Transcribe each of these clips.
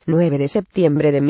9 de septiembre de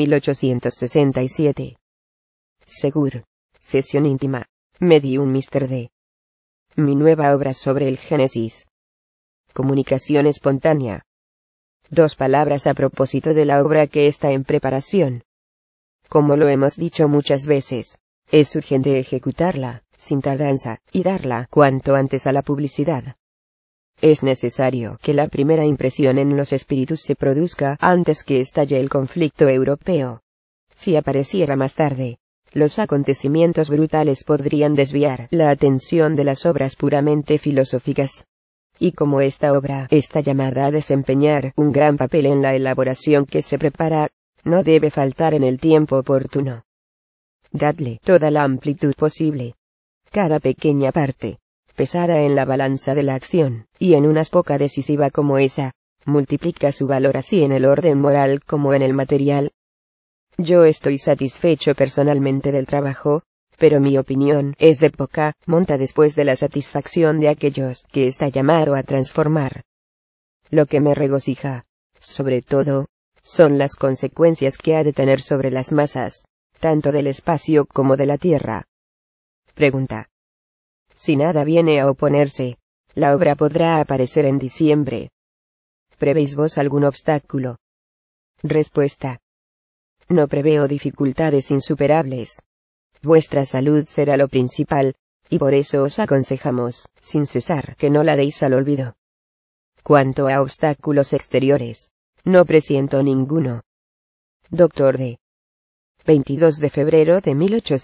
1867. Segur. Sesión íntima. Medium Mr. D. Mi nueva obra sobre el Génesis. Comunicación espontánea. 2 palabras a propósito de la obra que está en preparación. Como lo hemos dicho muchas veces, es urgente ejecutarla, sin tardanza, y darla cuanto antes a la publicidad. Es necesario que la primera impresión en los espíritus se produzca antes que estalle el conflicto europeo. Si apareciera más tarde, los acontecimientos brutales podrían desviar la atención de las obras puramente filosóficas. Y como esta obra está llamada a desempeñar un gran papel en la elaboración que se prepara, no debe faltar en el tiempo oportuno. Dadle toda la amplitud posible. Cada pequeña parte, pesada en la balanza de la acción, y en una poca decisiva como esa, multiplica su valor así en el orden moral como en el material. Yo estoy satisfecho personalmente del trabajo, pero mi opinión es de poca monta después de la satisfacción de aquellos que está llamado a transformar. Lo que me regocija, sobre todo, son las consecuencias que ha de tener sobre las masas, tanto del espacio como de la tierra. Pregunta. Si nada viene a oponerse, la obra podrá aparecer en diciembre. ¿Prevéis vos algún obstáculo? Respuesta. No preveo dificultades insuperables. Vuestra salud será lo principal, y por eso os aconsejamos, sin cesar, que no la deis al olvido. Cuanto a obstáculos exteriores, no presiento ninguno. Dr. D. 22 de febrero de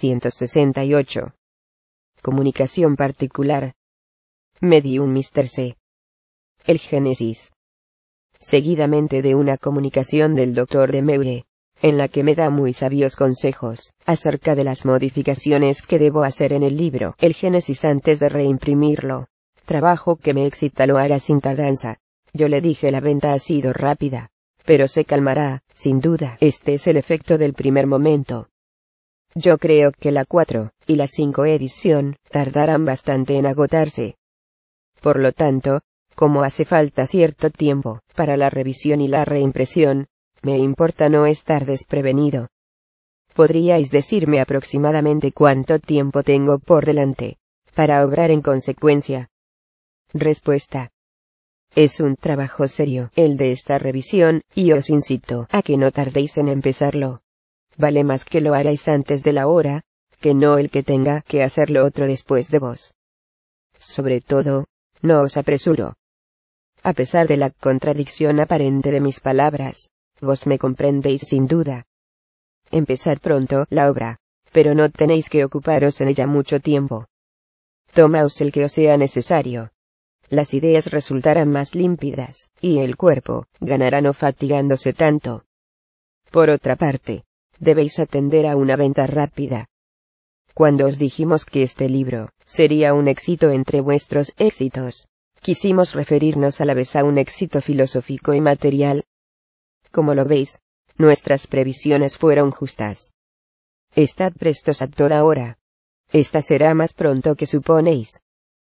1868. Comunicación particular. Medium Mr. C. El Génesis. Seguidamente de una comunicación del Dr. de Meure, en la que me da muy sabios consejos acerca de las modificaciones que debo hacer en el libro El Génesis antes de reimprimirlo. Trabajo que me excita lo hará sin tardanza. Yo le dije la venta ha sido rápida, pero se calmará, sin duda. Este es el efecto del primer momento. Yo creo que la 4 y la 5 edición tardarán bastante en agotarse. Por lo tanto, como hace falta cierto tiempo para la revisión y la reimpresión, me importa no estar desprevenido. ¿Podríais decirme aproximadamente cuánto tiempo tengo por delante para obrar en consecuencia? Respuesta. Es un trabajo serio el de esta revisión, y os incito a que no tardéis en empezarlo. Vale más que lo hagáis antes de la hora, que no el que tenga que hacerlo otro después de vos. Sobre todo, no os apresuro. A pesar de la contradicción aparente de mis palabras, vos me comprendéis sin duda. Empezad pronto la obra, pero no tenéis que ocuparos en ella mucho tiempo. Tomaos el que os sea necesario. Las ideas resultarán más límpidas, y el cuerpo ganará no fatigándose tanto. Por otra parte, debéis atender a una venta rápida. Cuando os dijimos que este libro sería un éxito entre vuestros éxitos, quisimos referirnos a la vez a un éxito filosófico y material. Como lo veis, nuestras previsiones fueron justas. Estad prestos a toda hora. Esta será más pronto que suponéis.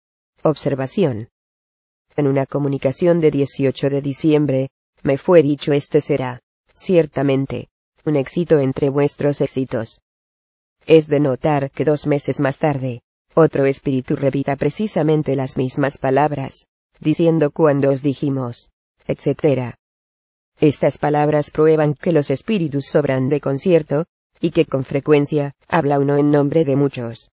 Observación. En una comunicación de 18 de diciembre, me fue dicho este será, ciertamente, un éxito entre vuestros éxitos. Es de notar que 2 meses más tarde, otro espíritu repita precisamente las mismas palabras, diciendo cuando os dijimos, etc. Estas palabras prueban que los espíritus sobran de concierto, y que con frecuencia, habla uno en nombre de muchos.